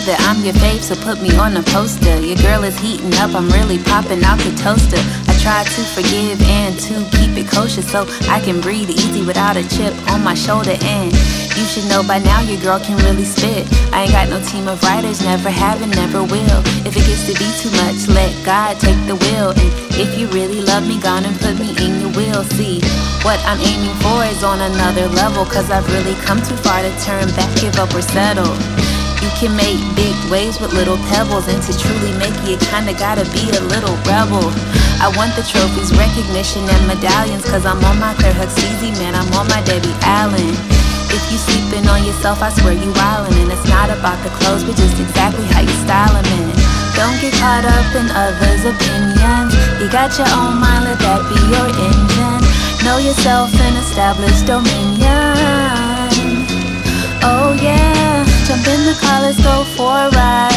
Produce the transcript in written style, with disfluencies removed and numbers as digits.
that I'm your fave, so put me on a poster. Your girl is heating up, I'm really popping out the toaster. I try to forgive and to keep it kosher, so I can breathe easy without a chip on my shoulder. And you should know by now your girl can really spit. I ain't got no team of writers, never have and never will. If it gets to be too much, let God take the wheel. And if you really love me, gone and put me in your will. See, what I'm aiming for is on another level, cause I've really come too far to turn back, give up or settle. You can make big waves with little pebbles, and to truly make it, you kinda gotta be a little rebel. I want the trophies, recognition, and medallions, cause I'm on my Claire Huxeezy, man, I'm on my Debbie Allen. If you sleeping on yourself, I swear you wildin'. And it's not about the clothes, but just exactly how you style them in. Don't get caught up in others' opinions. You got your own mind, let that be your engine. Know yourself and establish dominion. Oh yeah, jump in the car, let's go for a ride.